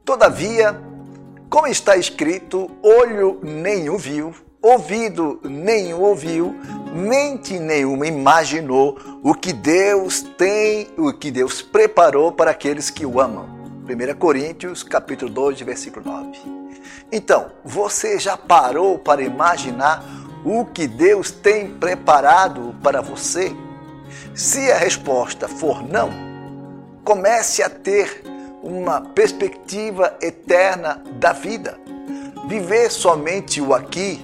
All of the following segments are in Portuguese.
Todavia, como está escrito, olho nenhum viu, ouvido nenhum ouviu, mente nenhuma imaginou o que Deus preparou para aqueles que o amam. 1 Coríntios, capítulo 2, versículo 9. Então, você já parou para imaginar o que Deus tem preparado para você? Se a resposta for não, comece a ter uma perspectiva eterna da vida. Viver somente o aqui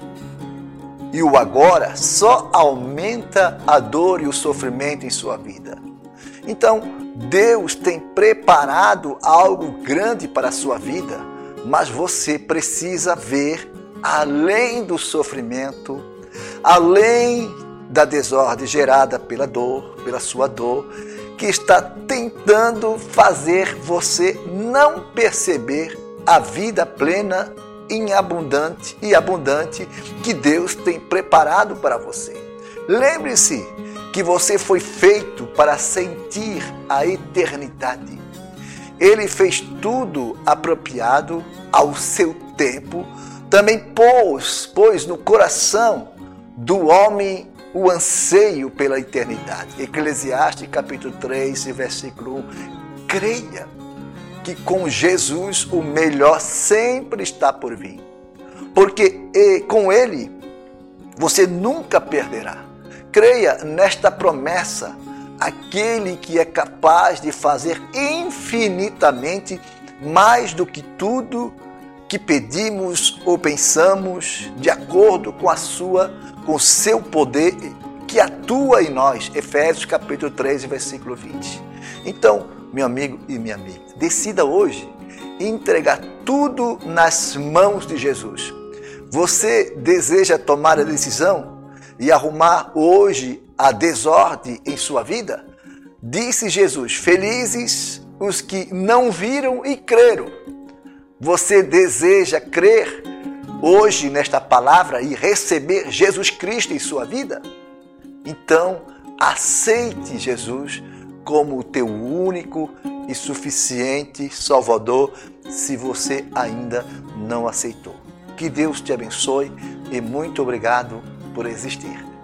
e o agora só aumenta a dor e o sofrimento em sua vida. Então, Deus tem preparado algo grande para a sua vida, mas você precisa ver além do sofrimento, além da desordem gerada pela dor, pela sua dor, que está tentando fazer você não perceber a vida plena e abundante que Deus tem preparado para você. Lembre-se que você foi feito para sentir a eternidade. Ele fez tudo apropriado ao seu tempo, também pôs no coração do homem o anseio pela eternidade. Eclesiastes capítulo 3, versículo 1. Creia que com Jesus o melhor sempre está por vir, porque com Ele você nunca perderá. Creia nesta promessa, aquele que é capaz de fazer infinitamente mais do que tudo que pedimos ou pensamos, de acordo com o seu poder que atua em nós. Efésios capítulo 3, versículo 20. Então, meu amigo e minha amiga, decida hoje entregar tudo nas mãos de Jesus. Você deseja tomar a decisão e arrumar hoje a desordem em sua vida? Disse Jesus: felizes os que não viram e creram. Você deseja crer hoje nesta palavra e receber Jesus Cristo em sua vida? Então, aceite Jesus como o teu único e suficiente Salvador, se você ainda não aceitou. Que Deus te abençoe e muito obrigado por existir.